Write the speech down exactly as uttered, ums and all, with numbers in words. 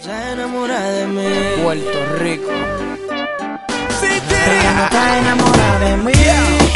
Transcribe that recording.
se enamora de mí. Puerto Rico. Ella no está enamorada de mí.